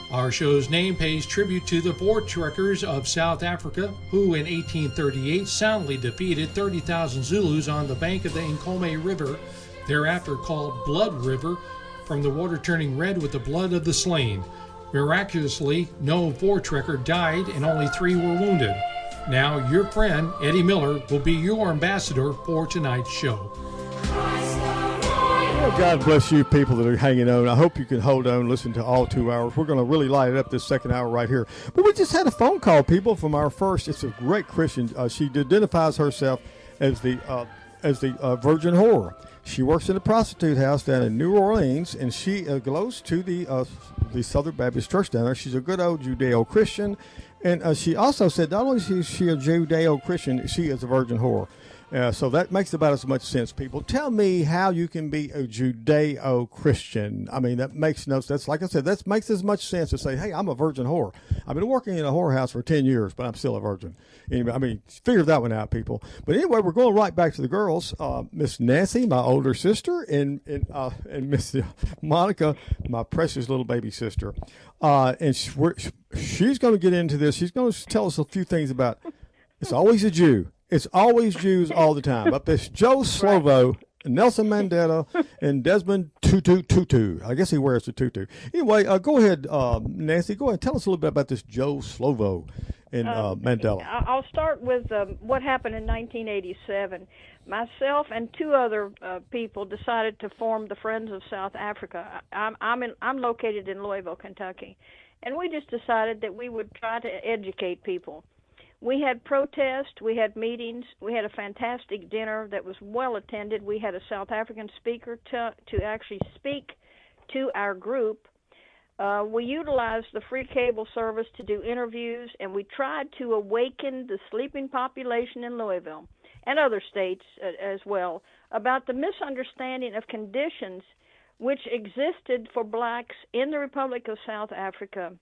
Our show's name pays tribute to the Voortrekkers of South Africa, who in 1838 soundly defeated 30,000 Zulus on the bank of the Nkomo River, thereafter called Blood River, from the water turning red with the blood of the slain. Miraculously, no Voortrekker died and only 3 were wounded. Now, your friend, Eddie Miller, will be your ambassador for tonight's show. Well, God bless you people that are hanging on. I hope you can hold on, listen to all 2 hours. We're going to really light it up this second hour right here. But we just had a phone call, people, from our first. It's a great Christian. She identifies herself as the Virgin Whore. She works in a prostitute house down in New Orleans, and she goes to the Southern Baptist Church down there. She's a good old Judeo-Christian, and she also said not only is she a Judeo-Christian, she is a virgin whore. So that makes about as much sense, people. Tell me how you can be a Judeo-Christian. I mean, that makes no sense. Like I said, that makes as much sense to say, hey, I'm a virgin whore. I've been working in a whorehouse for 10 years, but I'm still a virgin. Anyway, I mean, figure that one out, people. But anyway, we're going right back to the girls. Miss Nancy, my older sister, and Miss Monica, my precious little baby sister. And she's going to get into this. She's going to tell us a few things about it's always a Jew. It's always Jews all the time. Up there's Joe Slovo, Nelson Mandela, and Desmond Tutu. I guess he wears the tutu. Anyway, go ahead, Nancy. Go ahead. Tell us a little bit about this Joe Slovo and Mandela. I'll start with what happened in 1987. Myself and 2 other people decided to form the Friends of South Africa. I'm located in Louisville, Kentucky, and we just decided that we would try to educate people. We had protests, we had meetings, we had a fantastic dinner that was well attended. We had a South African speaker to actually speak to our group. We utilized the free cable service to do interviews, and we tried to awaken the sleeping population in Louisville and other states as well about the misunderstanding of conditions which existed for blacks in the Republic of South Africa.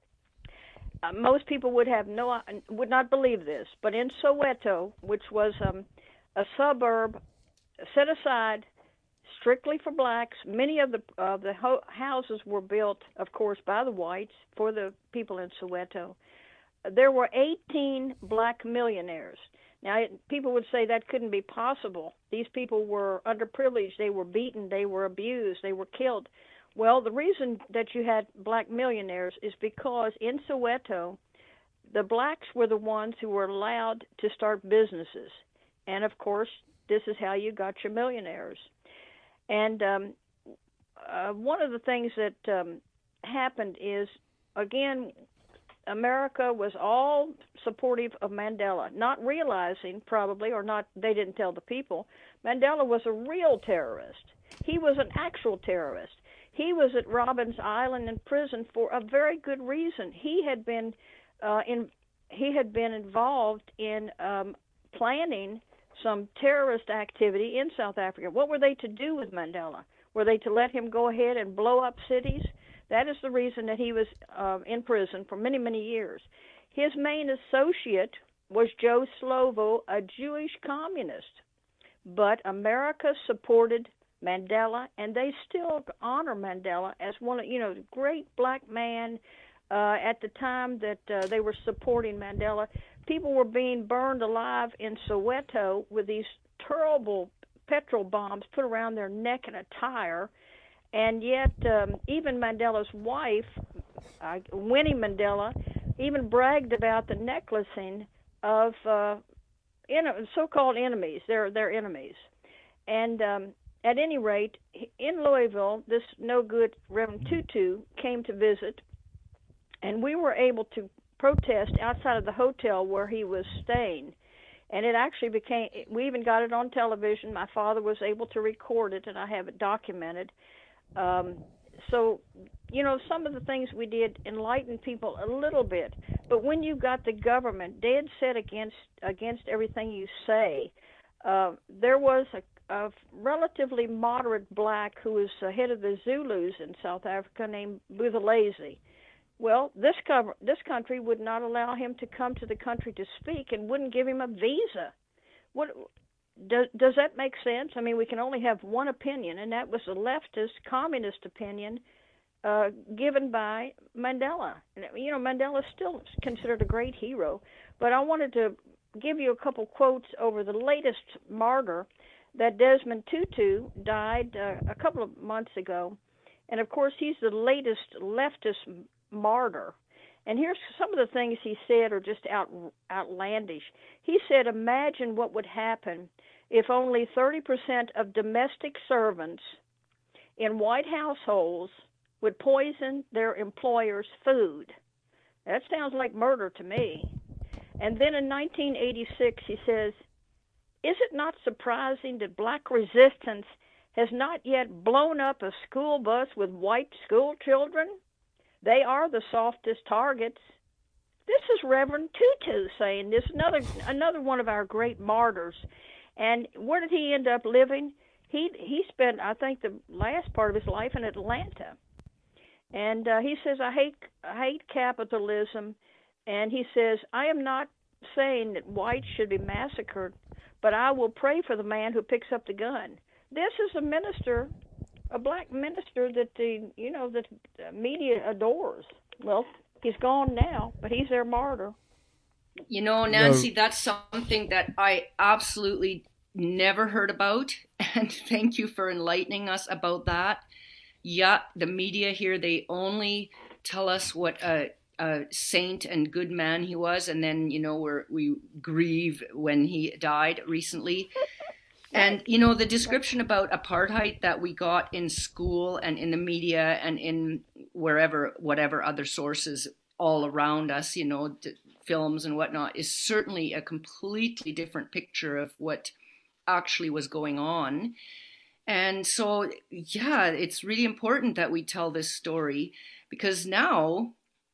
Most people would not believe this, but in Soweto, which was a suburb set aside strictly for blacks, many of the houses were built, of course, by the whites for the people in Soweto. There were 18 black millionaires. Now, people would say that couldn't be possible. These people were underprivileged. They were beaten. They were abused. They were killed. Well, the reason that you had black millionaires is because in Soweto, the blacks were the ones who were allowed to start businesses. And, of course, this is how you got your millionaires. And one of the things that happened is, again, America was all supportive of Mandela, not realizing probably, or not, they didn't tell the people, Mandela was a real terrorist. He was an actual terrorist. He was at Robbins Island in prison for a very good reason. He had been involved in planning some terrorist activity in South Africa. What were they to do with Mandela? Were they to let him go ahead and blow up cities? That is the reason that he was in prison for many, many years. His main associate was Joe Slovo, a Jewish communist. But America supported Mandela, and they still honor Mandela as one of, the great black man at the time that they were supporting Mandela. People were being burned alive in Soweto with these terrible petrol bombs put around their neck and a tire, and yet even Mandela's wife, Winnie Mandela, even bragged about the necklacing of so-called enemies, their enemies. And at any rate, in Louisville, this no-good Reverend Tutu came to visit, and we were able to protest outside of the hotel where he was staying. And it actually we even got it on television. My father was able to record it, and I have it documented. So, some of the things we did enlightened people a little bit. But when you got the government dead set against everything you say, there was a relatively moderate black who was head of the Zulus in South Africa named Buthelezi. Well, this country would not allow him to come to the country to speak and wouldn't give him a visa. What does that make sense? I mean, we can only have one opinion, and that was a leftist, communist opinion given by Mandela. You know, Mandela is still considered a great hero, but I wanted to give you a couple quotes over the latest martyr, that Desmond Tutu died a couple of months ago. And of course, he's the latest leftist martyr. And here's some of the things he said are just outlandish. He said, imagine what would happen if only 30% of domestic servants in white households would poison their employer's food. That sounds like murder to me. And then in 1986, he says, is it not surprising that black resistance has not yet blown up a school bus with white school children? They are the softest targets. This is Reverend Tutu saying this, another one of our great martyrs. And where did he end up living? He spent, I think, the last part of his life in Atlanta. And he says, I hate capitalism. And he says, I am not saying that whites should be massacred, but I will pray for the man who picks up the gun. This is a minister, a black minister that the media adores. Well, he's gone now, but he's their martyr. You know, Nancy, that's something that I absolutely never heard about, and thank you for enlightening us about that. Yeah, the media here, they only tell us what a saint and good man he was, and then, you know, we grieve when he died recently. And, you know, the description about apartheid that we got in school and in the media and in whatever other sources all around us, you know, films and whatnot, is certainly a completely different picture of what actually was going on. And so, yeah, it's really important that we tell this story, because now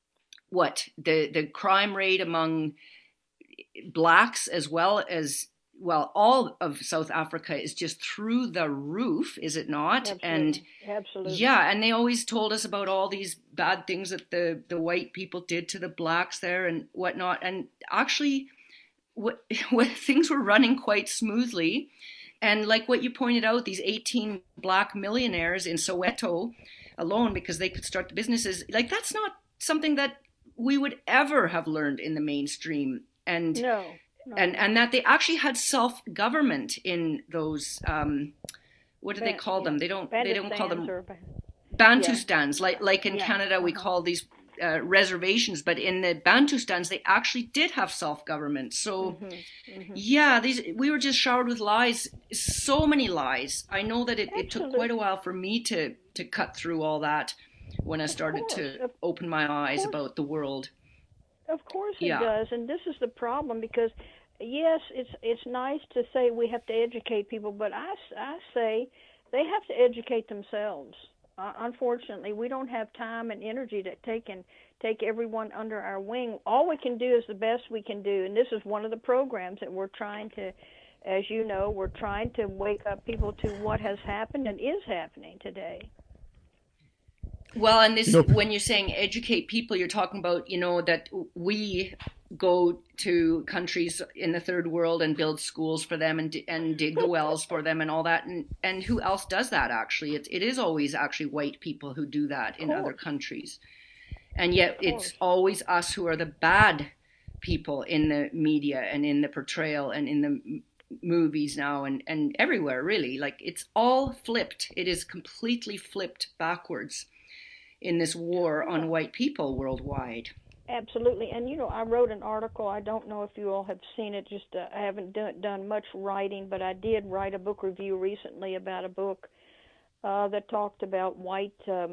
the crime rate among blacks as well as, well, all of South Africa is just through the roof, is it not? Absolutely. Absolutely. Yeah, and they always told us about all these bad things that the white people did to the blacks there and whatnot. And actually, what things were running quite smoothly. And like what you pointed out, these 18 black millionaires in Soweto alone, because they could start the businesses, like that's not something that we would ever have learned in the mainstream. And no. And that they actually had self-government in those, what do they call them? They don't call them Bantustans. Like in Canada, we call these reservations, but in the Bantustans, they actually did have self-government. So, yeah, we were just showered with lies, so many lies. I know that it took quite a while for me to cut through all that when I started to open my eyes about the world. Of course it does, and this is the problem, because yes, it's nice to say we have to educate people, but I say they have to educate themselves. Unfortunately, we don't have time and energy to take everyone under our wing. All we can do is the best we can do, and this is one of the programs that we're trying to, as you know, we're trying to wake up people to what has happened and is happening today. Well, and this, when you're saying educate people, you're talking about, you know, that we go to countries in the third world and build schools for them and dig the wells for them and all that. And who else does that, actually? It is always actually white people who do that in other countries. And yet it's always us who are the bad people in the media and in the portrayal and in the movies now and everywhere, really. Like, it's all flipped. It is completely flipped backwards in this war on white people worldwide. Absolutely. And, you know, I wrote an article. I don't know if you all have seen it. Just I haven't done much writing, but I did write a book review recently about a book that talked about white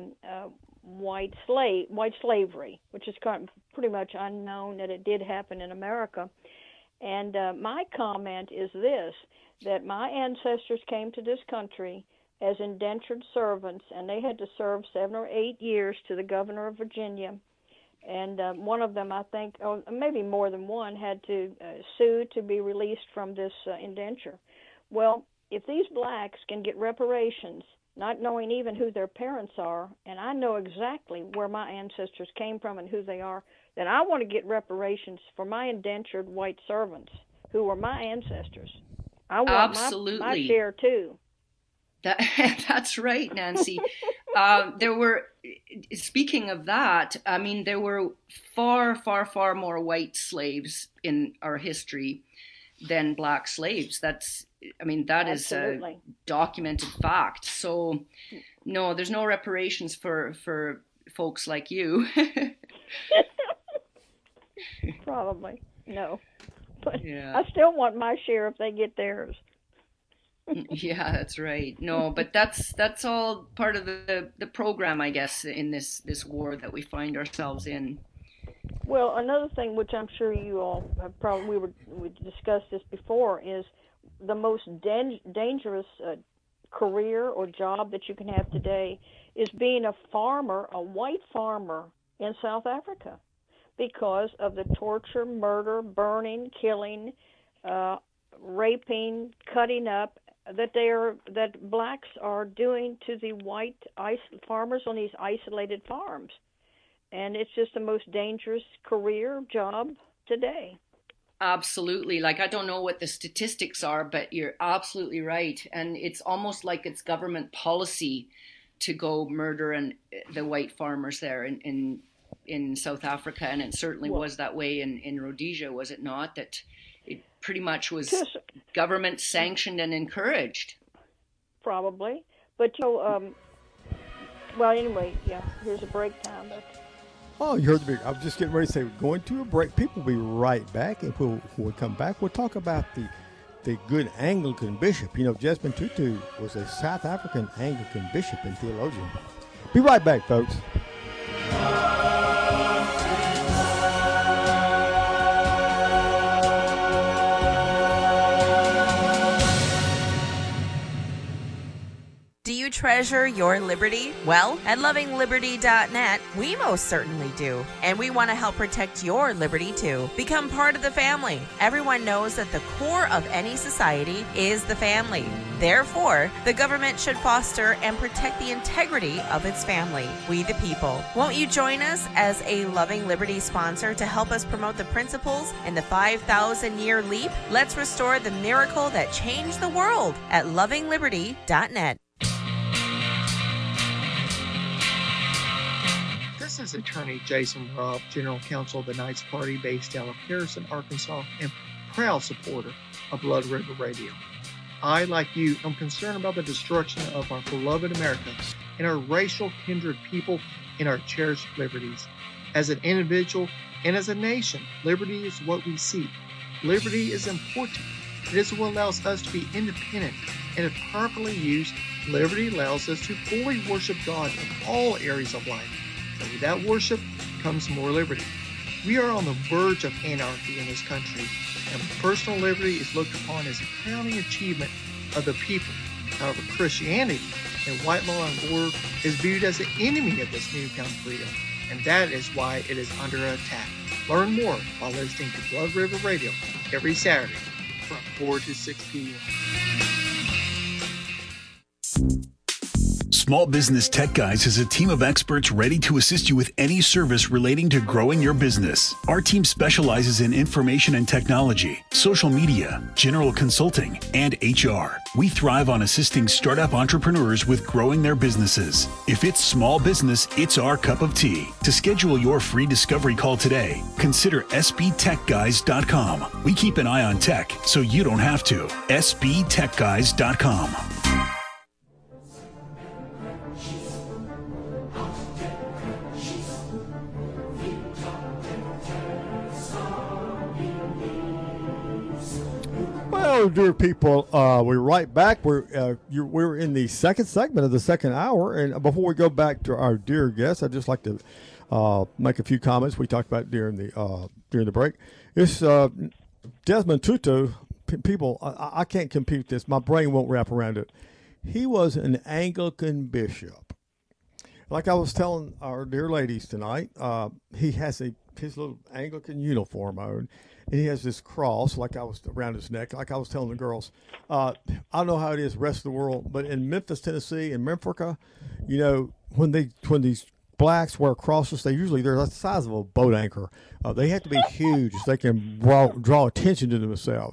slavery, which is pretty much unknown that it did happen in America. And my comment is this, that my ancestors came to this country as indentured servants, and they had to serve 7 or 8 years to the governor of Virginia. And one of them, I think, or maybe more than one, had to sue to be released from this indenture. Well, if these blacks can get reparations, not knowing even who their parents are, and I know exactly where my ancestors came from and who they are, then I want to get reparations for my indentured white servants who were my ancestors. I want my share too. That's right, Nancy. There were speaking of that, I mean, there were far, far, far more white slaves in our history than black slaves. That is a documented fact. So, no, there's no reparations for folks like you. Probably, no. But yeah. I still want my share if they get theirs. Yeah, that's right. No, but that's all part of the program, I guess, in this war that we find ourselves in. Well, another thing which I'm sure you all have probably we discussed this before is the most dangerous career or job that you can have today is being a farmer, a white farmer in South Africa, because of the torture, murder, burning, killing, raping, cutting up that blacks are doing to the white farmers on these isolated farms. And it's just the most dangerous career job today. Absolutely. Like, I don't know what the statistics are, but you're absolutely right. And it's almost like it's government policy to go murder the white farmers there in South Africa. And it certainly was that way in Rhodesia, was it not? That it pretty much was government sanctioned and encouraged. Probably. But, well, anyway, yeah, here's a break time. But... Oh, you heard the big. I was just getting ready to say, we're going to a break. People will be right back. And when we come back, we'll talk about the good Anglican bishop. You know, Desmond Tutu was a South African Anglican bishop and theologian. Be right back, folks. Do you treasure your liberty? Well, at lovingliberty.net, we most certainly do. And we want to help protect your liberty too. Become part of the family. Everyone knows that the core of any society is the family. Therefore, the government should foster and protect the integrity of its family, we the people. Won't you join us as a Loving Liberty sponsor to help us promote the principles in the 5,000-year leap? Let's restore the miracle that changed the world at lovingliberty.net. This is attorney Jason Robb, General Counsel of the Knights Party based out of Harrison, Arkansas, and proud supporter of Blood River Radio. I, like you, am concerned about the destruction of our beloved America and our racial kindred people and our cherished liberties. As an individual and as a nation, liberty is what we seek. Liberty is important. It is what allows us to be independent, and if properly used, liberty allows us to fully worship God in all areas of life. And with that worship comes more liberty. We are on the verge of anarchy in this country, and personal liberty is looked upon as a crowning achievement of the people. However, Christianity and white law and order is viewed as the enemy of this newfound freedom, and that is why it is under attack. Learn more by listening to Blood River Radio every Saturday from 4 to 6 p.m. Small Business Tech Guys is a team of experts ready to assist you with any service relating to growing your business. Our team specializes in information and technology, social media, general consulting, and HR. We thrive on assisting startup entrepreneurs with growing their businesses. If it's small business, it's our cup of tea. To schedule your free discovery call today, consider sbtechguys.com. We keep an eye on tech so you don't have to. sbtechguys.com. Hello, dear people. We're right back. We're in the second segment of the second hour, and before we go back to our dear guests, I'd just like to make a few comments we talked about during the break. It's Desmond Tutu. People, I can't compute this. My brain won't wrap around it. He was an Anglican bishop. Like I was telling our dear ladies tonight, he has his little Anglican uniform on. And he has this cross, around his neck. Like I was telling the girls, I don't know how it is the rest of the world, but in Memphis, Tennessee, in Memphis, you know, when these blacks wear crosses, they're the size of a boat anchor. They have to be huge so they can draw attention to themselves.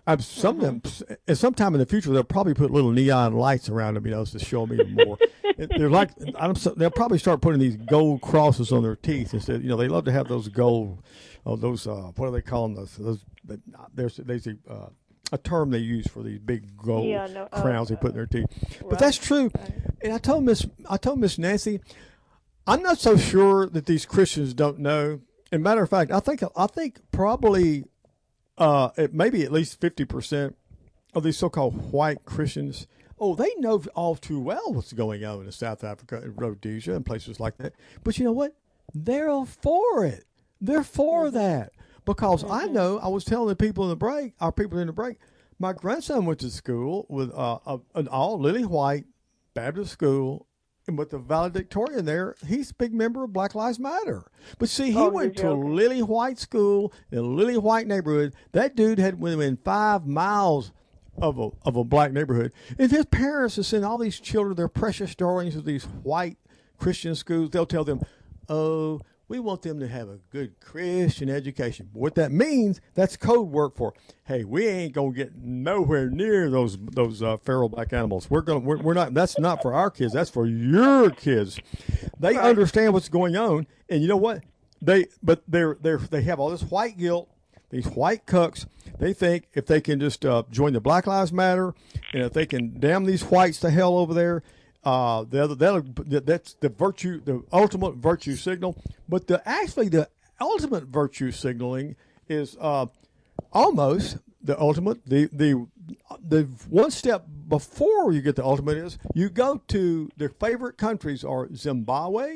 Some of them, at some time in the future, they'll probably put little neon lights around them, to show them even more. They're like, they'll probably start putting these gold crosses on their teeth instead. They love to have those gold, what do they call them? There's a term they use for these big gold crowns they put in their teeth. But that's true. And I told Miss Nancy, I'm not so sure that these Christians don't know. As a matter of fact, I think probably maybe at least 50% of these so-called white Christians, they know all too well what's going on in South Africa and Rhodesia and places like that. But you know what? They're all for it. They're for that. Because I know, I was telling the people in the break, my grandson went to school with an all lily white Baptist school, and with the valedictorian there, he's a big member of Black Lives Matter. But see, he went to a lily white school in a lily white neighborhood. That dude had within 5 miles of a black neighborhood. And his parents are sending all these children their precious darlings to these white Christian schools. They'll tell them, we want them to have a good Christian education. What that means, that's code word for, hey, we ain't gonna get nowhere near those feral black animals. We're not. That's not for our kids. That's for your kids. They understand what's going on, and you know what? They have all this white guilt. These white cucks. They think if they can just join the Black Lives Matter, and if they can damn these whites to hell over there. That's the ultimate virtue signal. But the ultimate virtue signaling is almost the ultimate. The one step before you get the ultimate is you go to their favorite countries are Zimbabwe,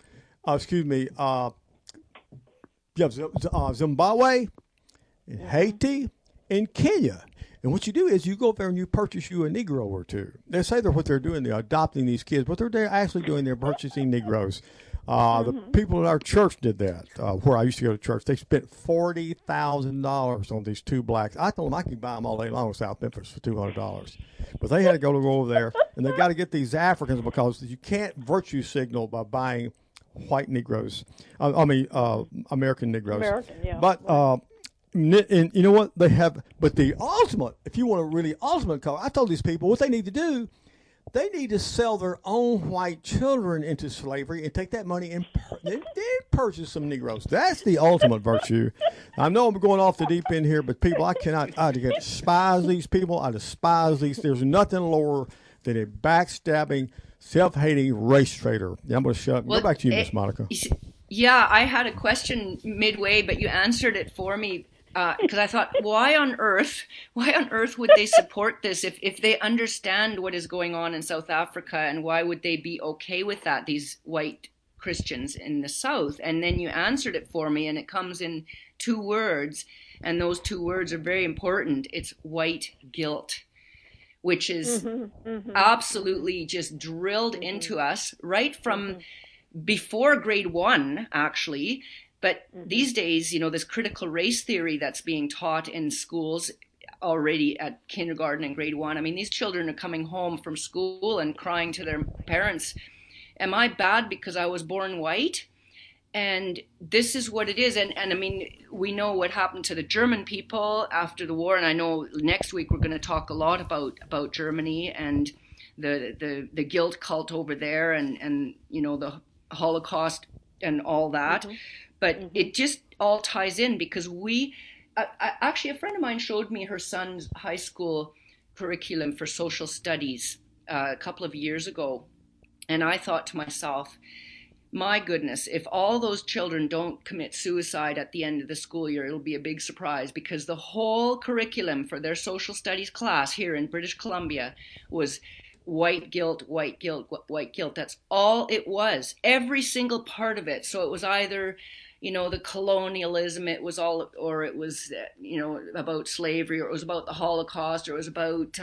Zimbabwe, and Haiti, and Kenya. And what you do is you go up there and you purchase you a Negro or two. They say what they're doing, they're adopting these kids. What they're actually doing, they're purchasing Negroes. The people in our church did that, where I used to go to church. They spent $40,000 on these two blacks. I told them I could buy them all day long in South Memphis for $200. But they had to go over there, and they got to get these Africans because you can't virtue signal by buying white Negroes. American Negroes. American, yeah. But... and you know what they have, but the ultimate, if you want a really ultimate color, I told these people what they need to do, they need to sell their own white children into slavery and take that money and then purchase some Negroes. That's the ultimate virtue. I know I'm going off the deep end here, but people, I despise these people. I despise these. There's nothing lower than a backstabbing, self-hating race traitor. Yeah, I'm going to shut up. Go back to you, Miss Monica. Yeah, I had a question midway, but you answered it for me. Because I thought, why on earth would they support this if they understand what is going on in South Africa, and why would they be okay with that, these white Christians in the South? And then you answered it for me, and it comes in 2 words, and those 2 words are very important. It's white guilt, which is absolutely just drilled into us right from before grade 1, actually. But these days, this critical race theory that's being taught in schools already at kindergarten and grade 1. I mean, these children are coming home from school and crying to their parents, am I bad because I was born white? And this is what it is. And I mean, we know what happened to the German people after the war. And I know next week we're going to talk a lot about Germany and the guilt cult over there and the Holocaust and all that. But it just all ties in because actually a friend of mine showed me her son's high school curriculum for social studies a couple of years ago. And I thought to myself, my goodness, if all those children don't commit suicide at the end of the school year, it'll be a big surprise, because the whole curriculum for their social studies class here in British Columbia was white guilt, white guilt, white guilt. That's all it was, every single part of it. So it was either the colonialism, it was all, or it was, about slavery, or it was about the Holocaust, or it was about,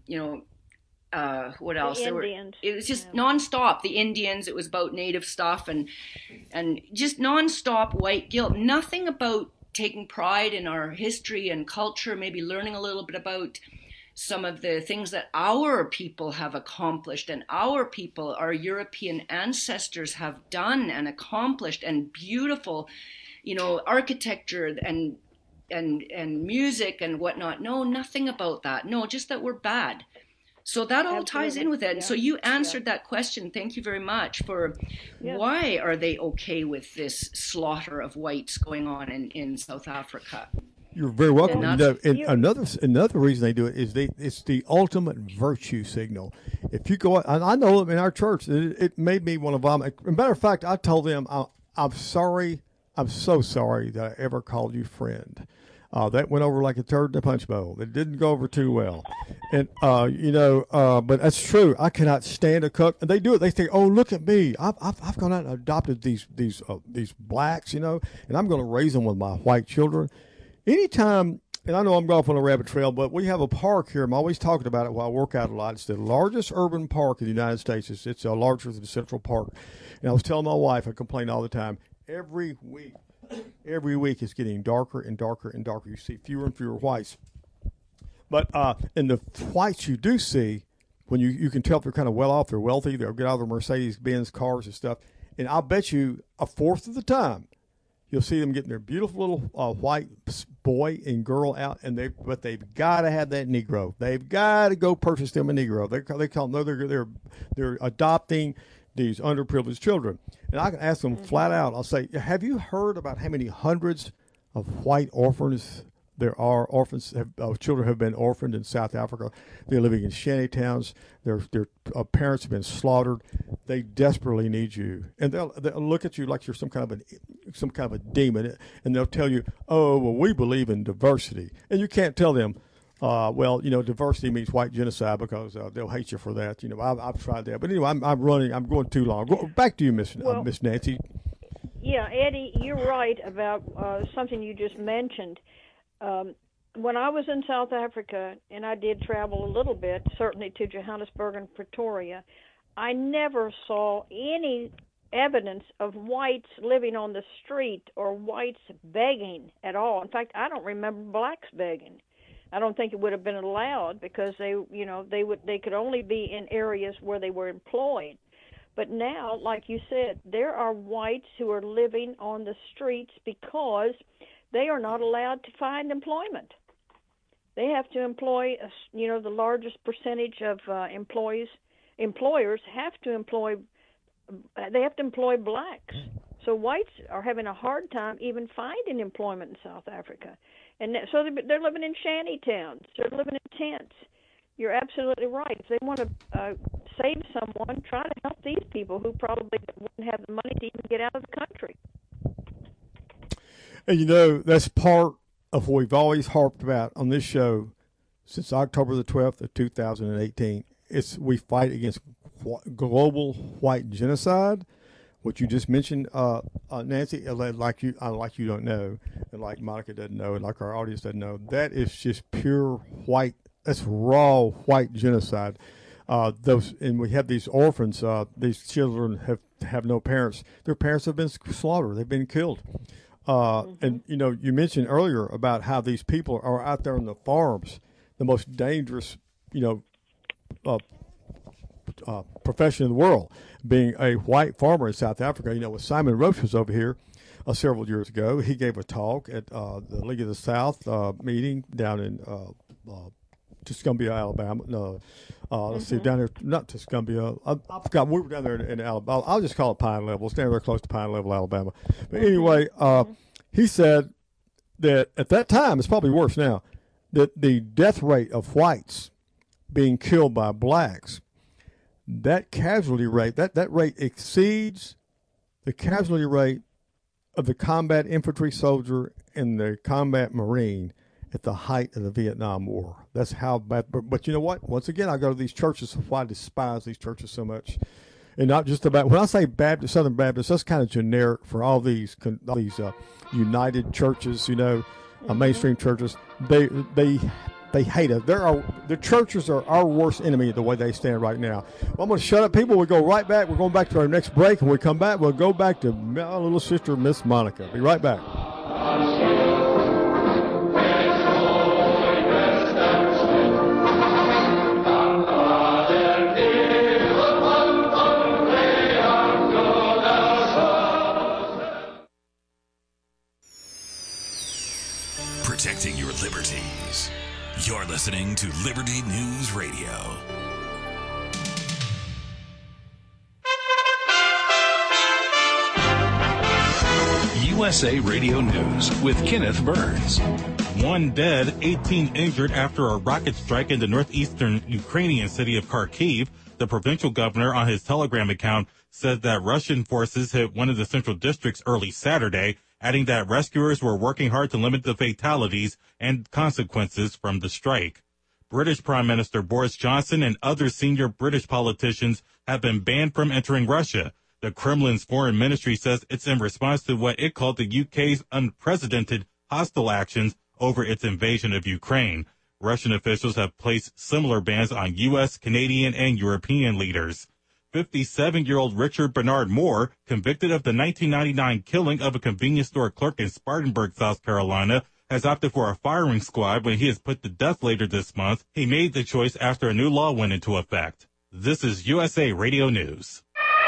what else? The Indians. It was just nonstop. The Indians, it was about native stuff and just nonstop white guilt. Nothing about taking pride in our history and culture, maybe learning a little bit about some of the things that our people have accomplished and our European ancestors have done and accomplished, and beautiful, architecture and and music and whatnot. No, nothing about that. No, just that we're bad. So that all ties in with it. And so you answered that question. Thank you very much for why are they okay with this slaughter of whites going on in South Africa? You're very welcome. Another reason they do it is it's the ultimate virtue signal. If you go, and I know in our church, it made me want to vomit. As a matter of fact, I told them, I'm sorry. I'm so sorry that I ever called you friend. That went over like a turd in a punch bowl. It didn't go over too well. And, but that's true. I cannot stand a cook. And they do it. They think, oh, look at me. I've gone out and adopted these blacks, and I'm going to raise them with my white children. Anytime, and I know I'm going off on a rabbit trail, but we have a park here. I'm always talking about it while I work out a lot. It's the largest urban park in the United States. It's larger than Central Park. And I was telling my wife, I complain all the time, every week it's getting darker and darker and darker. You see fewer and fewer whites. But in the whites you do see, when you can tell if they're kind of well off, they're wealthy, they'll get out of their Mercedes-Benz cars and stuff. And I'll bet you a fourth of the time, you'll see them getting their beautiful little white boy and girl out, but they've got to have that Negro. They've got to go purchase them a Negro. They call them, they're adopting these underprivileged children. And I can ask them flat out, I'll say, have you heard about how many hundreds of white orphans there are? Children have been orphaned in South Africa. They're living in shanty towns. Their parents have been slaughtered. They desperately need you. And they'll look at you like you're some kind of a demon, and they'll tell you, oh, well, we believe in diversity. And you can't tell them, diversity means white genocide, because they'll hate you for that. I've tried that. But anyway, I'm going too long. Back to you, Miss Nancy. Yeah, Eddie, you're right about something you just mentioned. When I was in South Africa, and I did travel a little bit, certainly to Johannesburg and Pretoria, I never saw any evidence of whites living on the street or whites begging at all. In fact, I don't remember blacks begging. I don't think it would have been allowed, because they could only be in areas where they were employed. But now, like you said, there are whites who are living on the streets because they are not allowed to find employment. They have to employ, the largest percentage of employers have to employ blacks. So whites are having a hard time even finding employment in South Africa. And so they're living in shanty towns. They're living in tents. You're absolutely right. If they want to save someone, try to help these people who probably wouldn't have the money to even get out of the country. And that's part of what we've always harped about on this show since October the 12th of 2018. We fight against global white genocide, what you just mentioned, Nancy, like you don't know, and like Monica doesn't know, and like our audience doesn't know. That is just pure white. That's raw white genocide. And we have these orphans. These children have no parents. Their parents have been slaughtered. They've been killed. And you mentioned earlier about how these people are out there on the farms, the most dangerous, profession in the world, being a white farmer in South Africa. When Simon Roach was over here several years ago, he gave a talk at the League of the South meeting down in Tuscumbia, Alabama. No, let's see, down there, not Tuscumbia. I forgot. We were down there in Alabama. I'll just call it Pine Level. It's down there close to Pine Level, Alabama. But anyway, he said that at that time, it's probably worse now, that the death rate of whites being killed by blacks, that casualty rate, that rate exceeds the casualty rate of the combat infantry soldier and the combat marine at the height of the Vietnam War. That's how bad. But you know what? Once again, I go to these churches. Why I despise these churches so much, and not just about when I say Baptist, Southern Baptist. That's kind of generic for all these united churches. Mainstream churches. They hate us. The churches are our worst enemy the way they stand right now. Well, I'm going to shut up, people. We'll go right back. We're going back to our next break. When we come back, we'll go back to my little sister, Miss Monica. Be right back. liberties. You're listening to Liberty News Radio. USA Radio News with Kenneth Burns. 1 dead, 18 injured after a rocket strike in the northeastern Ukrainian city of Kharkiv. The provincial governor on his Telegram account said that Russian forces hit one of the central districts early Saturday, adding that rescuers were working hard to limit the fatalities and consequences from the strike. British Prime Minister Boris Johnson and other senior British politicians have been banned from entering Russia. The Kremlin's foreign ministry says it's in response to what it called the UK's unprecedented hostile actions over its invasion of Ukraine. Russian officials have placed similar bans on U.S., Canadian, and European leaders. 57-year-old Richard Bernard Moore, convicted of the 1999 killing of a convenience store clerk in Spartanburg, South Carolina, has opted for a firing squad when he is put to death later this month. He made the choice after a new law went into effect. This is USA Radio News.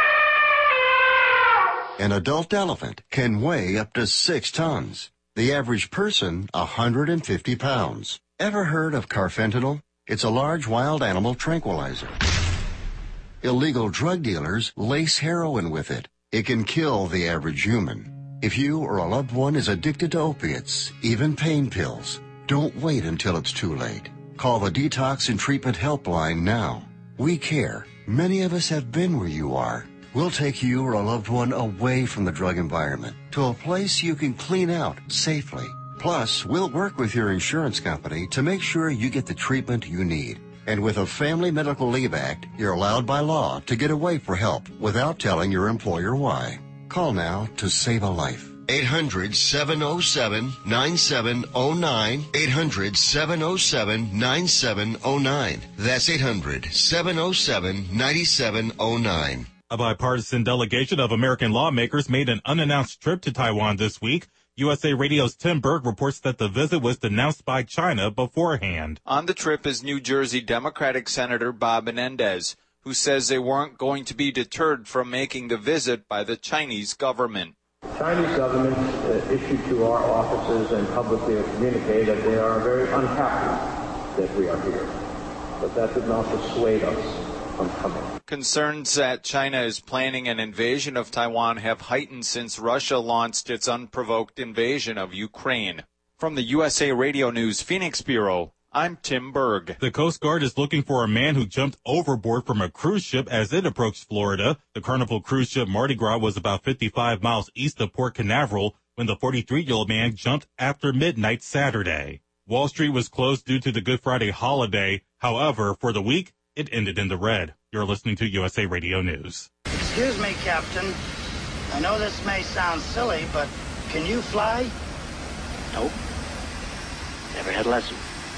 An adult elephant can weigh up to 6 tons. The average person, 150 pounds. Ever heard of carfentanil? It's a large wild animal tranquilizer. Illegal drug dealers lace heroin with it. It can kill the average human. If you or a loved one is addicted to opiates, even pain pills, don't wait until it's too late. Call the Detox and Treatment Helpline now. We care. Many of us have been where you are. We'll take you or a loved one away from the drug environment to a place you can clean out safely. Plus, we'll work with your insurance company to make sure you get the treatment you need. And with a Family Medical Leave Act, you're allowed by law to get away for help without telling your employer why. Call now to save a life. 800-707-9709. 800-707-9709. That's 800-707-9709. A bipartisan delegation of American lawmakers made an unannounced trip to Taiwan this week. USA Radio's Tim Berg reports that the visit was denounced by China beforehand. On the trip is New Jersey Democratic Senator Bob Menendez, who says they weren't going to be deterred from making the visit by the Chinese government. The Chinese government issued to our offices and publicly communicated that they are very unhappy that we are here. But that did not dissuade us from coming. Concerns that China is planning an invasion of Taiwan have heightened since Russia launched its unprovoked invasion of Ukraine. From the USA Radio News Phoenix Bureau, I'm Tim Berg. The Coast Guard is looking for a man who jumped overboard from a cruise ship as it approached Florida. The Carnival cruise ship Mardi Gras was about 55 miles east of Port Canaveral when the 43-year-old man jumped after midnight Saturday. Wall Street was closed due to the Good Friday holiday. However, for the week, it ended in the red. You're listening to USA Radio News. Excuse me, Captain. I know this may sound silly, but can you fly? Nope. Never had a lesson.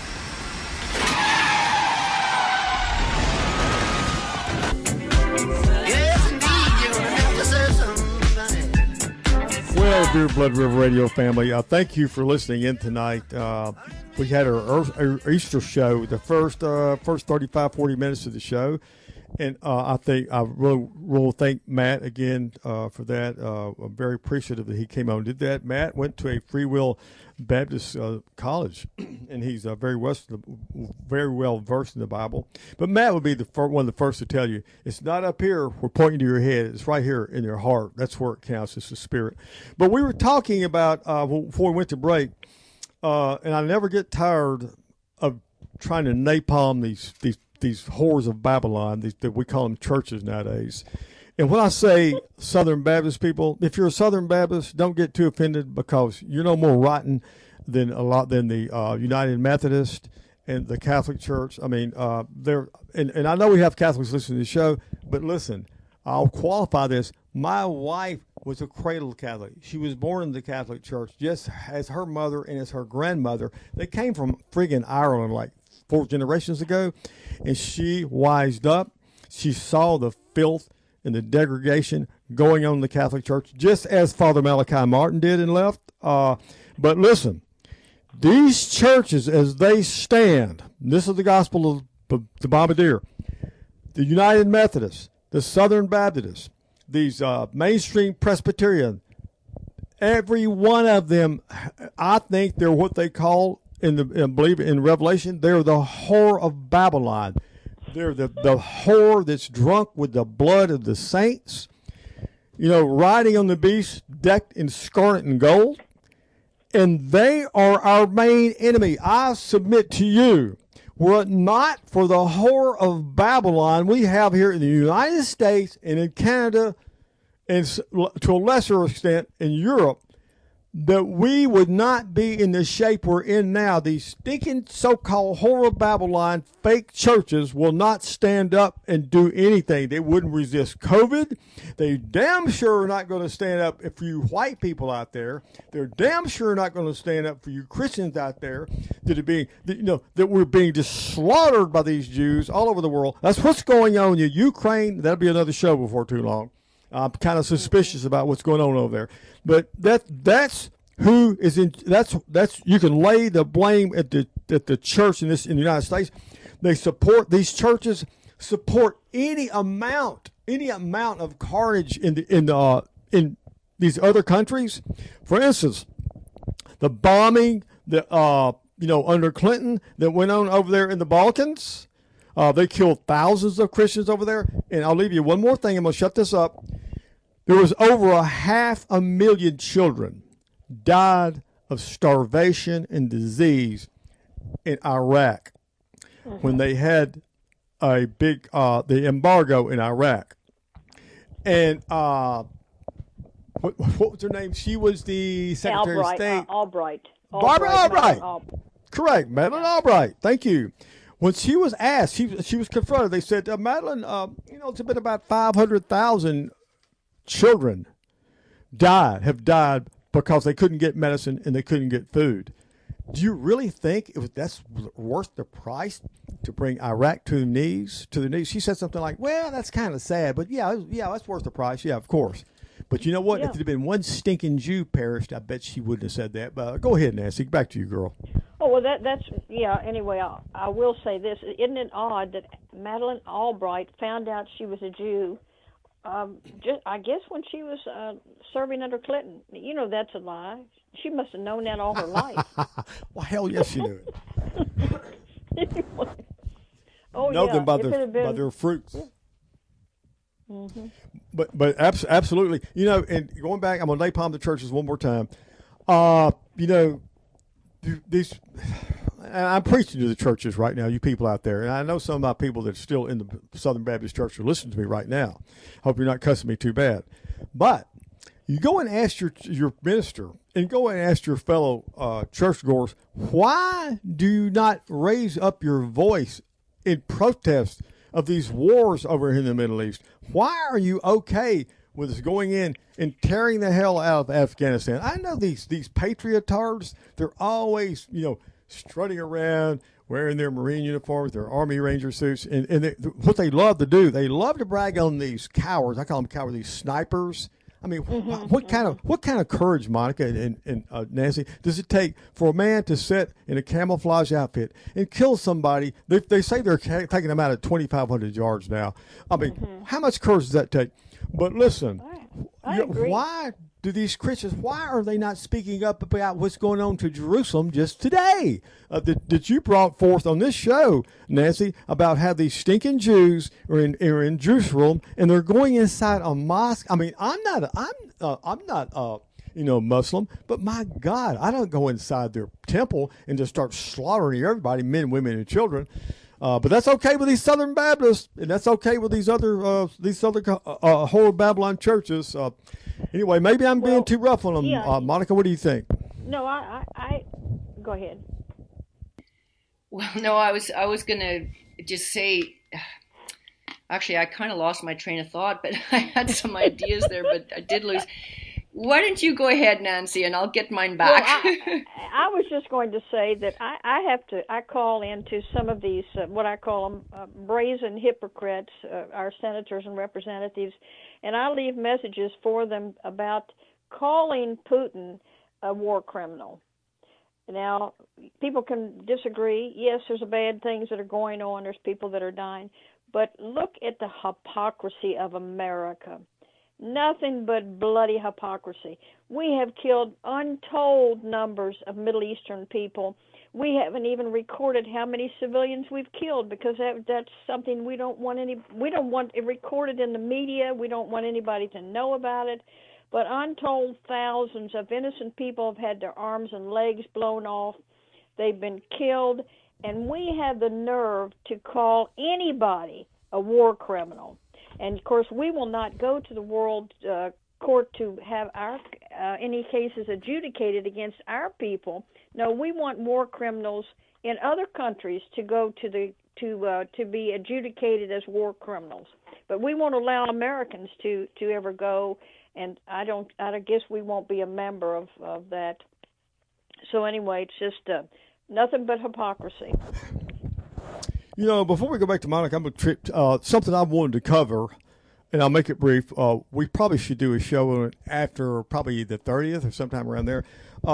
Well, dear Blood River Radio family, thank you for listening in tonight. We had our Easter show, the first 35, 40 minutes of the show. And I really thank Matt again for that. I'm very appreciative that he came on and did that. Matt went to a Free Will Baptist college, and he's very well versed in the Bible. But Matt would be one of the first to tell you, it's not up here, we're pointing to your head. It's right here in your heart. That's where it counts. It's the Spirit. But we were talking about, before we went to break, and I never get tired of trying to napalm these whores of Babylon, that we call them churches nowadays. And when I say Southern Baptist people, if you're a Southern Baptist, don't get too offended, because you're no more rotten than the United Methodist and the Catholic Church. I mean, and I know we have Catholics listening to the show, but listen, I'll qualify this. My wife was a cradle Catholic. She was born in the Catholic Church, just as her mother and as her grandmother. They came from friggin' Ireland like 4 generations ago, and she wised up. She saw the filth and the degradation going on in the Catholic Church, just as Father Malachi Martin did and left. But listen, these churches as they stand, this is the gospel of the Bombardier, the United Methodists, the Southern Baptists, these mainstream Presbyterian, every one of them, I think they're what they call believe in Revelation, they're the whore of Babylon. They're the whore that's drunk with the blood of the saints, riding on the beast, decked in scarlet and gold. And they are our main enemy. I submit to you, were it not for the whore of Babylon we have here in the United States and in Canada, and to a lesser extent in Europe, that we would not be in the shape we're in now. These stinking so-called whore of Babylon fake churches will not stand up and do anything. They wouldn't resist COVID. They damn sure are not going to stand up for you white people out there. They're damn sure not going to stand up for you Christians out there that we're being just slaughtered by these Jews all over the world. That's what's going on in Ukraine. That'll be another show before too long. I'm kind of suspicious about what's going on over there, but that's who is in. That's you can lay the blame at the church in the United States. They support these churches, support any amount of carnage in these other countries. For instance, the bombing under Clinton that went on over there in the Balkans. They killed thousands of Christians over there. And I'll leave you one more thing. I'm going to shut this up. There was over 500,000 children died of starvation and disease in Iraq when they had a big the embargo in Iraq. And what was her name? She was the Secretary of State. Albright. Barbara Albright. Correct, Madeleine Albright. Thank you. When she was asked, she was confronted. They said, Madeleine, it's been about 500,000 children have died because they couldn't get medicine and they couldn't get food. Do you really think that's worth the price to bring Iraq to the knees? She said something like, well, that's kind of sad, but yeah, that's worth the price. Yeah, of course. But you know what? Yeah. If there had been one stinking Jew perished, I bet she wouldn't have said that. But go ahead, Nancy. Back to you, girl. Oh, well, that's anyway, I will say this. Isn't it odd that Madeleine Albright found out she was a Jew I guess when she was serving under Clinton? That's a lie. She must have known that all her life. Well, hell yes, she knew it. Anyway. Oh, know them by their fruits. Yeah. Mm-hmm. But absolutely, and going back, I'm going to napalm the churches one more time. These, I'm preaching to the churches right now, you people out there, and I know some of my people that are still in the Southern Baptist Church are listening to me right now. Hope you're not cussing me too bad. But you go and ask your minister and go and ask your fellow churchgoers, why do you not raise up your voice in protest of these wars over in the Middle East? Why are you okay with us going in and tearing the hell out of Afghanistan? I know these patriotards, they're always, strutting around wearing their Marine uniforms, their Army Ranger suits, and what they love to do, they love to brag on these cowards. I call them cowards, these snipers. I mean, what kind of courage, Monica and Nancy, does it take for a man to sit in a camouflage outfit and kill somebody? They say they're taking them out at 2,500 yards now. I mean, how much courage does that take? But listen, I agree. Why do these Christians, why are they not speaking up about what's going on to Jerusalem just today? That you brought forth on this show, Nancy, about how these stinking Jews are in Jerusalem and they're going inside a mosque. I mean, I'm not Muslim, but my God, I don't go inside their temple and just start slaughtering everybody, men, women, and children. But that's okay with these Southern Baptists, and that's okay with these other whole Babylon churches. Anyway, maybe I'm being too rough on them. Yeah. Monica, what do you think? No, I go ahead. Well, no, I was gonna just say. Actually, I kind of lost my train of thought, but I had some ideas there, but I did lose. Why don't you go ahead, Nancy, and I'll get mine back. Well, I was just going to say that I call into some of these, what I call them brazen hypocrites, our senators and representatives, and I leave messages for them about calling Putin a war criminal. Now, people can disagree. Yes, there's bad things that are going on. There's people that are dying. But look at the hypocrisy of America. Nothing but bloody hypocrisy. We have killed untold numbers of Middle Eastern people. We haven't even recorded how many civilians we've killed, because that's something we don't want it recorded in the media. We don't want anybody to know about it. But untold thousands of innocent people have had their arms and legs blown off. They've been killed, and we have the nerve to call anybody a war criminal. And of course, we will not go to the World Court to have our any cases adjudicated against our people. No, we want war criminals in other countries to go to be adjudicated as war criminals. But we won't allow Americans to ever go, and I guess we won't be a member of that. So anyway, it's just nothing but hypocrisy. You know, before we go back to Monica, I'm going to trip something I wanted to cover, and I'll make it brief. We probably should do a show after probably the 30th or sometime around there.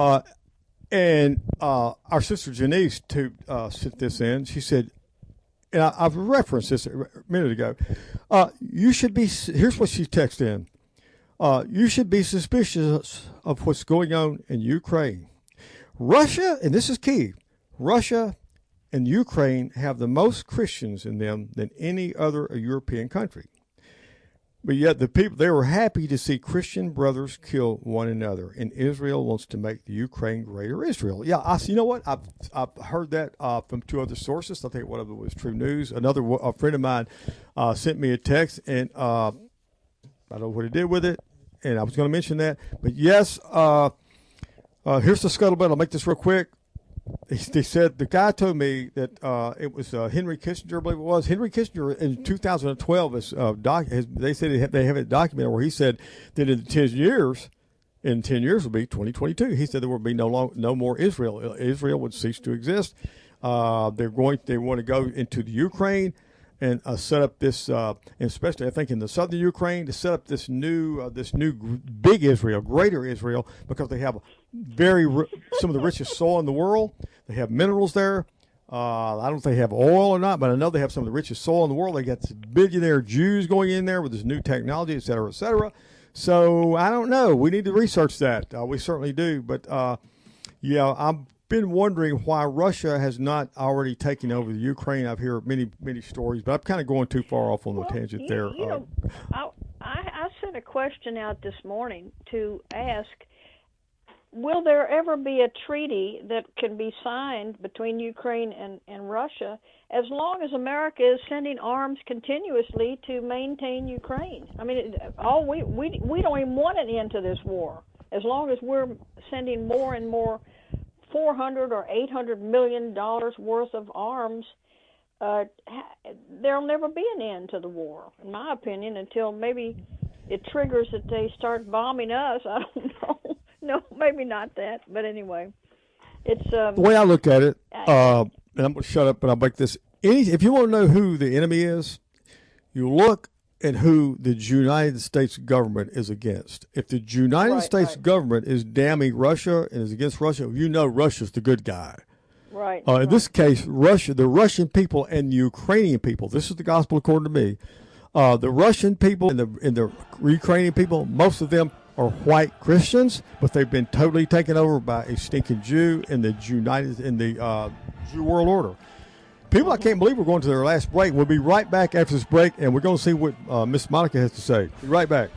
And our sister Janice sent this in. She said, and I've referenced this a minute ago, you should be, here's what she texted in. You should be suspicious of what's going on in Ukraine. Russia, and this is key, Russia and Ukraine have the most Christians in them than any other European country. But yet the people, they were happy to see Christian brothers kill one another. And Israel wants to make the Ukraine greater Israel. Yeah, you know what? I've heard that from two other sources. I think one of them was True News. A friend of mine sent me a text, and I don't know what he did with it, and I was going to mention that. But yes, here's the scuttlebutt. I'll make this real quick. They said, the guy told me that it was Henry Kissinger, I believe it was. Henry Kissinger in 2012, they said they have it documented where he said that in 10 years will be 2022. He said there will be no more Israel. Israel would cease to exist. They want to go into the Ukraine and set up this, especially I think in the southern Ukraine, to set up this new big Israel, greater Israel, because they have some of the richest soil in the world. They have minerals there. I don't know if they have oil or not, but I know they have some of the richest soil in the world. They got billionaire Jews going in there with this new technology, et cetera, et cetera. So I don't know. We need to research that. We certainly do. But yeah, I've been wondering why Russia has not already taken over the Ukraine. I've heard many stories, but I'm kind of going too far off on the tangent there. I sent a question out this morning to ask, will there ever be a treaty that can be signed between Ukraine and Russia as long as America is sending arms continuously to maintain Ukraine? I mean, we don't even want an end to this war. As long as we're sending more and more $400 or $800 million worth of arms, there'll never be an end to the war, in my opinion, until maybe it triggers that they start bombing us. I don't know. No, maybe not that, but anyway, it's the way I look at it. And I'm going to shut up, but I'll make this. If you want to know who the enemy is, you look at who the United States government is against. If the United States government is damning Russia and is against Russia, you know Russia's the good guy. Right. In this case, the Russian people and the Ukrainian people. This is the gospel according to me. The Russian people and the Ukrainian people, most of them are white Christians, but they've been totally taken over by a stinking Jew in the Jew world order. People, I can't believe we're going to their last break. We'll be right back after this break, and we're going to see what Miss Monica has to say. Be right back.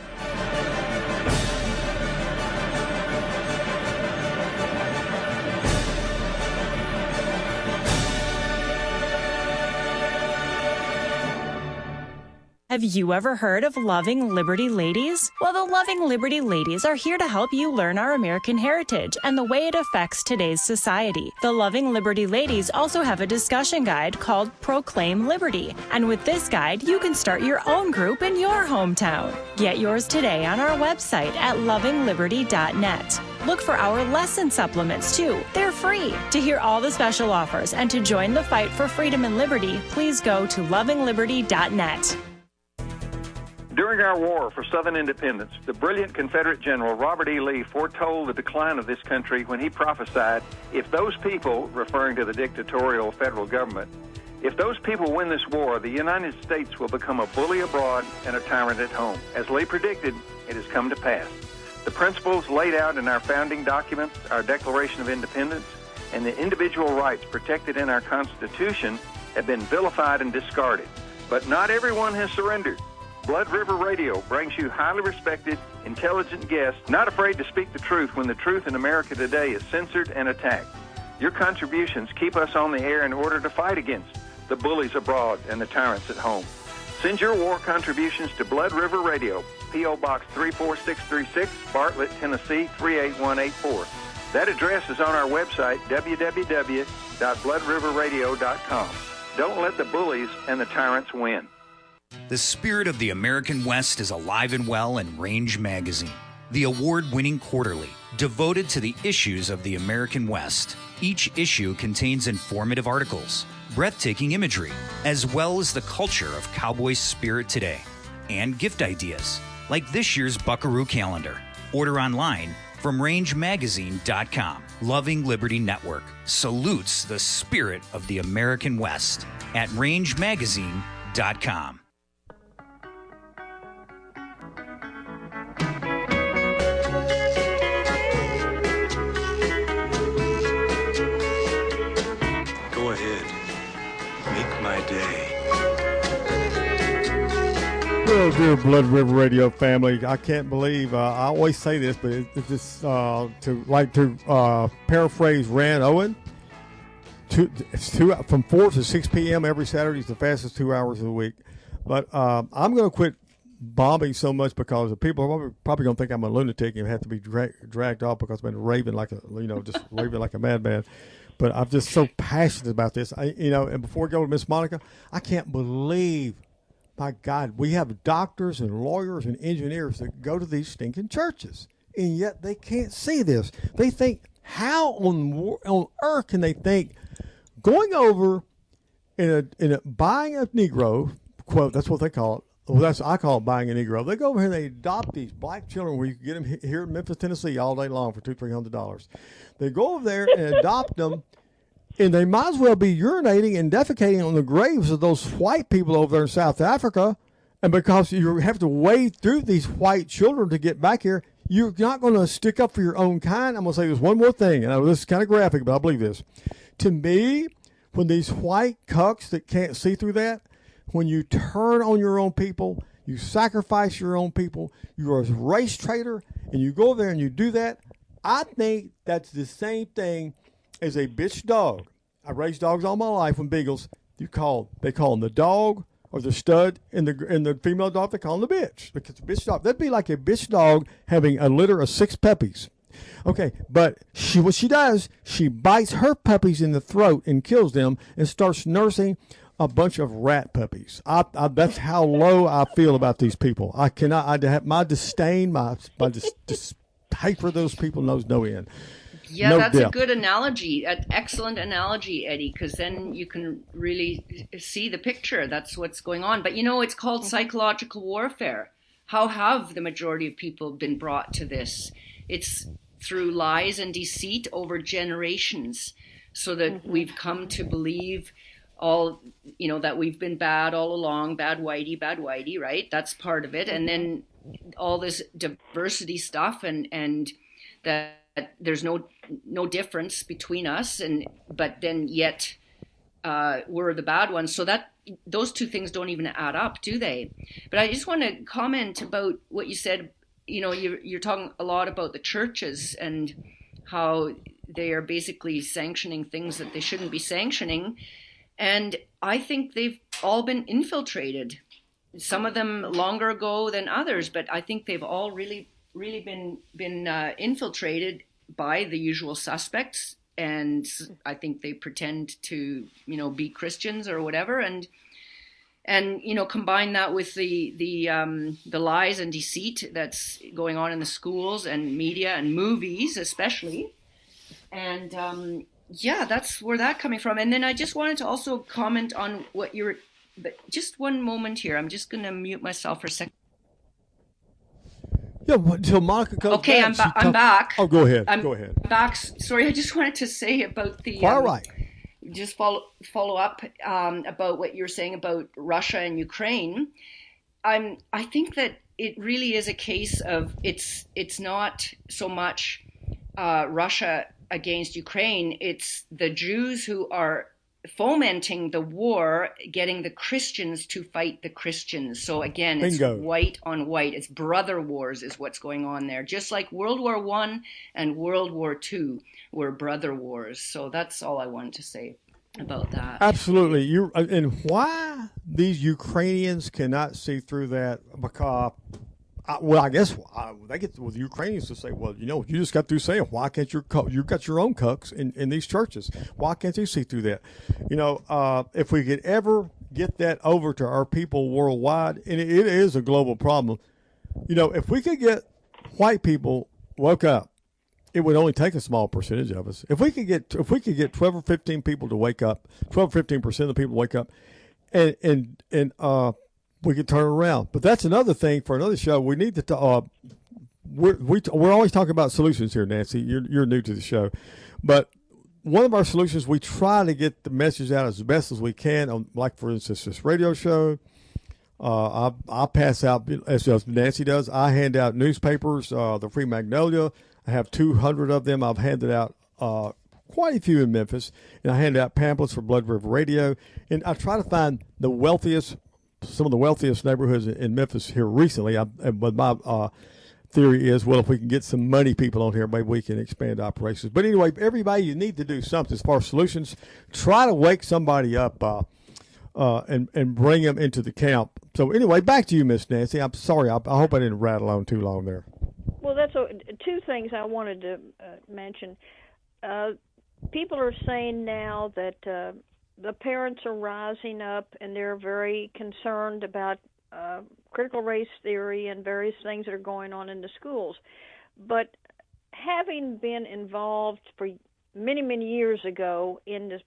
Have you ever heard of Loving Liberty Ladies? Well, the Loving Liberty Ladies are here to help you learn our American heritage and the way it affects today's society. The Loving Liberty Ladies also have a discussion guide called Proclaim Liberty. And with this guide, you can start your own group in your hometown. Get yours today on our website at lovingliberty.net. Look for our lesson supplements, too. They're free. To hear all the special offers and to join the fight for freedom and liberty, please go to lovingliberty.net. During our war for Southern independence, the brilliant Confederate General Robert E. Lee foretold the decline of this country when he prophesied, if those people, referring to the dictatorial federal government, if those people win this war, the United States will become a bully abroad and a tyrant at home. As Lee predicted, it has come to pass. The principles laid out in our founding documents, our Declaration of Independence, and the individual rights protected in our Constitution have been vilified and discarded. But not everyone has surrendered. Blood River Radio brings you highly respected, intelligent guests, not afraid to speak the truth when the truth in America today is censored and attacked. Your contributions keep us on the air in order to fight against the bullies abroad and the tyrants at home. Send your war contributions to Blood River Radio, P.O. Box 34636, Bartlett, Tennessee 38184. That address is on our website, www.bloodriverradio.com. Don't let the bullies and the tyrants win. The spirit of the American West is alive and well in Range Magazine, the award-winning quarterly devoted to the issues of the American West. Each issue contains informative articles, breathtaking imagery, as well as the culture of cowboy spirit today, and gift ideas, like this year's Buckaroo calendar. Order online from rangemagazine.com. Loving Liberty Network salutes the spirit of the American West at rangemagazine.com. Go ahead. Make my day. Well, dear Blood River Radio family, I can't believe, I always say this, but it's just to paraphrase Rand Owen, from 4 to 6 p.m. every Saturday is the fastest 2 hours of the week. But I'm going to quit bombing so much because the people are probably going to think I'm a lunatic and have to be dragged off because I've been raving like a madman. But I'm just so passionate about this. And before we go to Miss Monica, I can't believe, my God, we have doctors and lawyers and engineers that go to these stinking churches, and yet they can't see this. They think, how on earth can they think going over buying a Negro, quote, that's what they call it. Well, I call it buying a Negro. They go over here and they adopt these black children where you can get them here in Memphis, Tennessee all day long for $200-300. They go over there and adopt them, and they might as well be urinating and defecating on the graves of those white people over there in South Africa. And because you have to wade through these white children to get back here, you're not going to stick up for your own kind. I'm going to say this one more thing, and I know this is kind of graphic, but I believe this. To me, when these white cucks that can't see through that, when you turn on your own people, you sacrifice your own people, you're a race traitor, and you go there and you do that, I think that's the same thing as a bitch dog. I raised dogs all my life when beagles. They call them the dog or the stud, and the female dog, they call them the bitch. Because the bitch dog, that'd be like a bitch dog having a litter of 6 puppies. Okay, but what she does, she bites her puppies in the throat and kills them and starts nursing a bunch of rat puppies. That's how low I feel about these people. I have my disdain, my hate for those people knows no end. Yeah, no that's depth. a good analogy, an excellent analogy, Eddie, because then you can really see the picture. That's what's going on. But it's called psychological warfare. How have the majority of people been brought to this? It's through lies and deceit over generations, so that we've come to believe that we've been bad all along, bad whitey, right? That's part of it. And then all this diversity stuff and that there's no difference between us, but then yet we're the bad ones. So that those two things don't even add up, do they? But I just want to comment about what you said. You're talking a lot about the churches and how they are basically sanctioning things that they shouldn't be sanctioning. And I think they've all been infiltrated. Some of them longer ago than others, but I think they've all really been infiltrated by the usual suspects. And I think they pretend to, be Christians or whatever. And combine that with the lies and deceit that's going on in the schools and media and movies, especially. And that's where that coming from. And then I just wanted to also comment on what but just one moment here. I'm just going to mute myself for a second. Yeah, until Monica comes okay, back. I'm back. Oh, go ahead. I'm go ahead. Back. Sorry, I just wanted to say about the... All right. Just follow up about what you're saying about Russia and Ukraine. I think that it really is a case of it's not so much Russia against Ukraine. It's the Jews who are fomenting the war, getting the Christians to fight the Christians. So again, it's white on white. It's brother wars is what's going on there. Just like World War I and World War II were brother wars. So that's all I wanted to say about that. Absolutely. And why these Ukrainians cannot see through that? Because, I guess they get with the Ukrainians to say, well, you just got through saying, why can't you got your own cucks in these churches? Why can't you see through that? If we could ever get that over to our people worldwide, and it is a global problem, if we could get white people woke up, it would only take a small percentage of us. If we could get 12 or 15 people to wake up, 12 or 15% of the people to wake up, and we could turn around. But that's another thing for another show. We need to. We're always talking about solutions here, Nancy. You're new to the show, but one of our solutions, we try to get the message out as best as we can. On, like for instance, this radio show. I pass out, as Nancy does. I hand out newspapers, the Free Magnolia. I have 200 of them. I've handed out quite a few in Memphis, and I hand out pamphlets for Blood River Radio. And I try to find some of the wealthiest neighborhoods in Memphis here recently. But my theory is, well, if we can get some money people on here, maybe we can expand operations. But anyway, everybody, you need to do something as far as solutions. Try to wake somebody up and bring them into the camp. So anyway, back to you, Miss Nancy. I'm sorry. I hope I didn't rattle on too long there. Well, that's two things I wanted to mention. People are saying now that the parents are rising up and they're very concerned about critical race theory and various things that are going on in the schools. But having been involved for many, many years ago in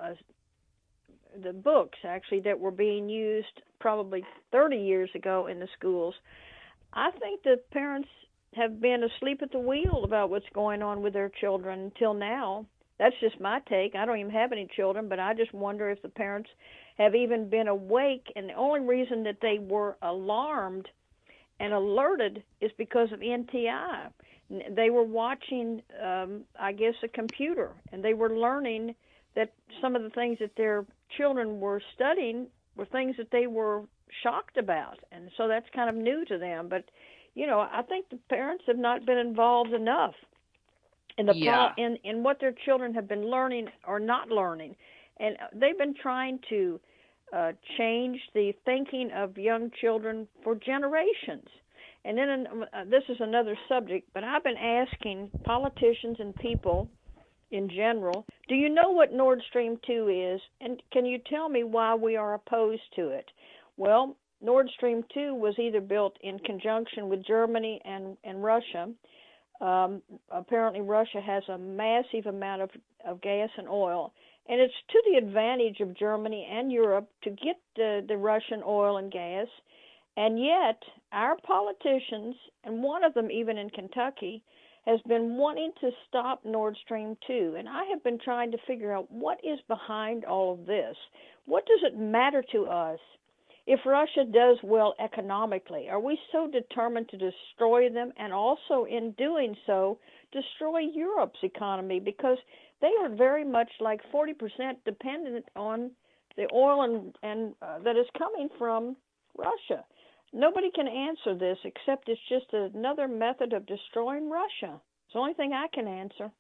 the books, actually, that were being used probably 30 years ago in the schools, I think that parents have been asleep at the wheel about what's going on with their children until now. That's just my take. I don't even have any children, but I just wonder if the parents have even been awake, and the only reason that they were alarmed and alerted is because of NTI. They were watching, I guess, a computer, and they were learning that some of the things that their children were studying were things that they were shocked about, and so that's kind of new to them. But I think the parents have not been involved enough in in what their children have been learning or not learning, and they've been trying to change the thinking of young children for generations. And then this is another subject, but I've been asking politicians and people in general, do you know what Nord Stream 2 is, and can you tell me why we are opposed to it? Well, Nord Stream 2 was either built in conjunction with Germany and Russia. Apparently Russia has a massive amount of gas and oil, and it's to the advantage of Germany and Europe to get the Russian oil and gas, and yet our politicians, and one of them even in Kentucky, has been wanting to stop Nord Stream 2, and I have been trying to figure out what is behind all of this. What does it matter to us if Russia does well economically? Are we so determined to destroy them and also in doing so destroy Europe's economy, because they are very much like 40% dependent on the oil and that is coming from Russia? Nobody can answer this except it's just another method of destroying Russia. It's the only thing I can answer.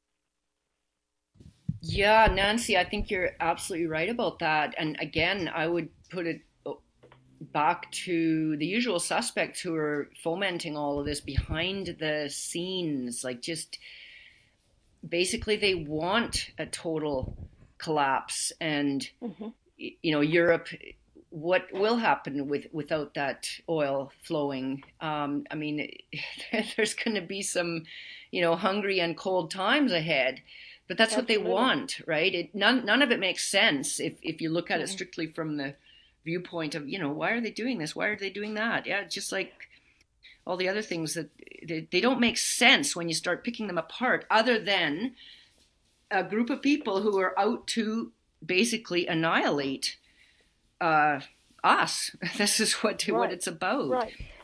Yeah, Nancy, I think you're absolutely right about that. And again, I would put it back to the usual suspects who are fomenting all of this behind the scenes. Like, just basically they want a total collapse. And, Europe, what will happen without that oil flowing? I mean, there's going to be some, hungry and cold times ahead. But that's what they want, right? None of it makes sense if you look at it strictly from the viewpoint of, why are they doing this? Why are they doing that? Yeah, just like all the other things that they don't make sense when you start picking them apart, other than a group of people who are out to basically annihilate us. This is what it's about. Right.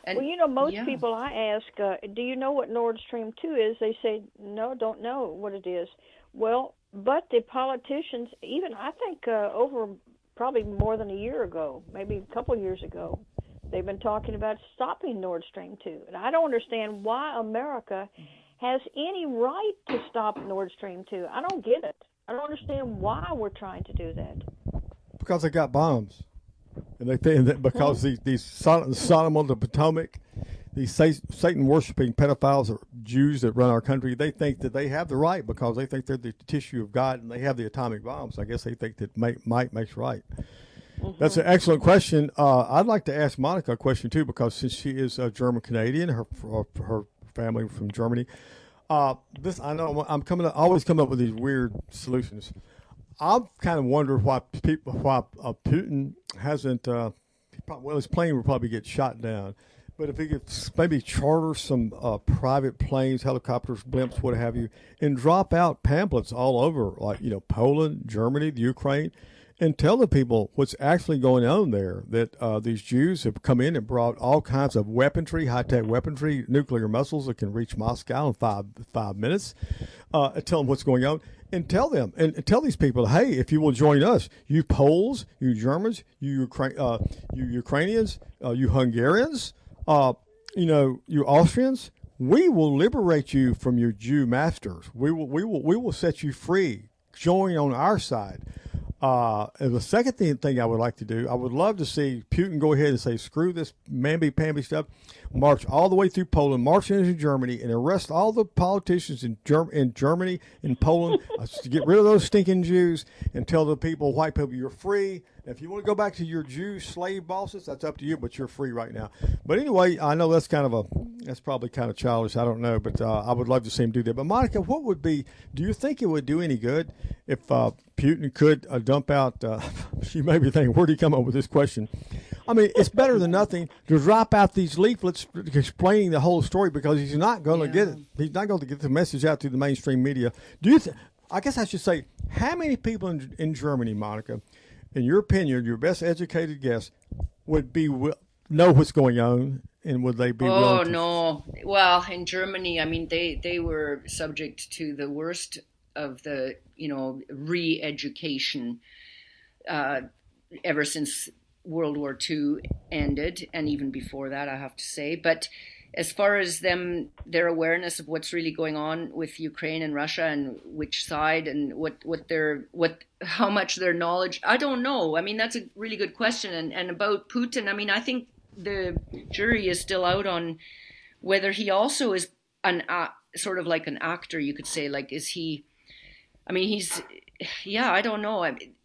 And, well, most people I ask, do you know what Nord Stream 2 is? They say, no, don't know what it is. Well, but the politicians, even I think over probably more than a year ago, maybe a couple of years ago, they've been talking about stopping Nord Stream 2. And I don't understand why America has any right to stop Nord Stream 2. I don't get it. I don't understand why we're trying to do that. Because they got bombs. And they think that because these Sodom on the Potomac, these Satan-worshiping pedophiles or Jews that run our country, they think that they have the right because they think they're the tissue of God and they have the atomic bombs. I guess they think that might makes right. That's an excellent question. I'd like to ask Monica a question, too, because since she is a German-Canadian, her family from Germany, I know I'm always coming up with these weird solutions. I'm kind of wondering why Putin hasn't. His plane will probably get shot down, but if he could maybe charter some private planes, helicopters, blimps, what have you, and drop out pamphlets all over, like Poland, Germany, the Ukraine, and tell the people what's actually going on there. That these Jews have come in and brought all kinds of weaponry, high-tech weaponry, nuclear missiles that can reach Moscow in five minutes. Tell them what's going on. And tell them, and tell these people, hey, if you will join us, you Poles, you Germans, you Ukrainians, you Hungarians, you Austrians, we will liberate you from your Jew masters. We will set you free. Join on our side. And the second thing I would like to do, I would love to see Putin go ahead and say, screw this mamby-pamby stuff, march all the way through Poland, march into Germany, and arrest all the politicians in Germany and Poland to get rid of those stinking Jews and tell the people, white people, you're free. If you want to go back to your Jew slave bosses, that's up to you, but you're free right now. But anyway, I know that's probably kind of childish. I don't know, but I would love to see him do that. But Monica, do you think it would do any good if Putin could dump out, she may be thinking, where'd he come up with this question? I mean, it's better than nothing to drop out these leaflets explaining the whole story because he's not going to get it. He's not going to get the message out to the mainstream media. I guess I should say, how many people in Germany, Monica, in your opinion, your best educated guess, would know what's going on, and would they be willing to? No. Well, in Germany, I mean, they were subject to the worst of the, re-education ever since World War II ended, and even before that, I have to say. But as far as their awareness of what's really going on with Ukraine and Russia and which side and how much their knowledge, I don't know. I mean, that's a really good question. And about Putin, I mean, I think the jury is still out on whether he also is sort of like an actor, you could say. Like, is he? I mean, I don't know.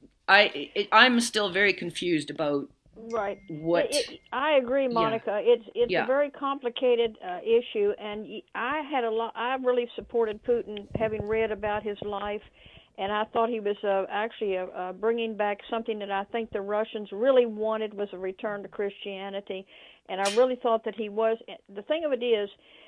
I'm still very confused about. Right. I agree, Monica. Yeah. It's a very complicated issue, and I really supported Putin, having read about his life, and I thought he was actually bringing back something that I think the Russians really wanted, was a return to Christianity, and I really thought that he was. The thing of it is,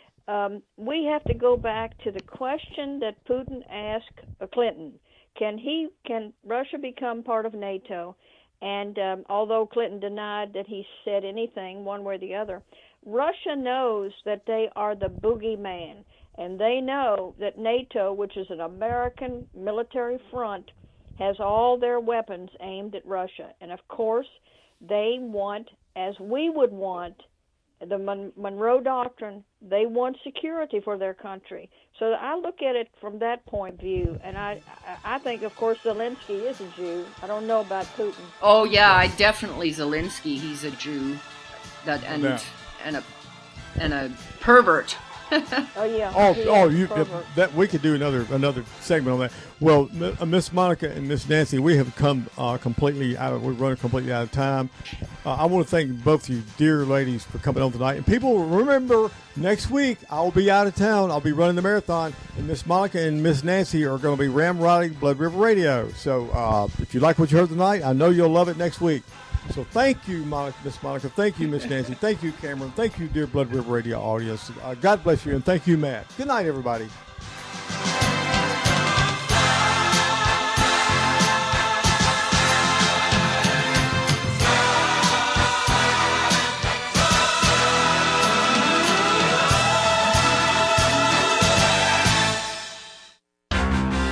we have to go back to the question that Putin asked Clinton: Can Russia become part of NATO? And although Clinton denied that he said anything one way or the other, Russia knows that they are the boogeyman, and they know that NATO, which is an American military front, has all their weapons aimed at Russia. And of course, they want, as we would want, the Monroe Doctrine, they want security for their country. So I look at it from that point of view, and I think, of course, Zelensky is a Jew. I don't know about Putin. Oh yeah, definitely Zelensky. He's a Jew, and a pervert. Oh yeah. That we could do another segment on that. Well, Miss Monica and Miss Nancy, we have come completely out of time. I want to thank both you dear ladies for coming on tonight. And people, remember, next week I'll be out of town. I'll be running the marathon, and Miss Monica and Miss Nancy are going to be ramrodding Blood River Radio. So if you like what you heard tonight, I know you'll love it next week. So thank you, Miss Monica. Thank you, Miss Nancy. Thank you, Cameron. Thank you, dear Blood River Radio audience. God bless you, and thank you, Matt. Good night, everybody.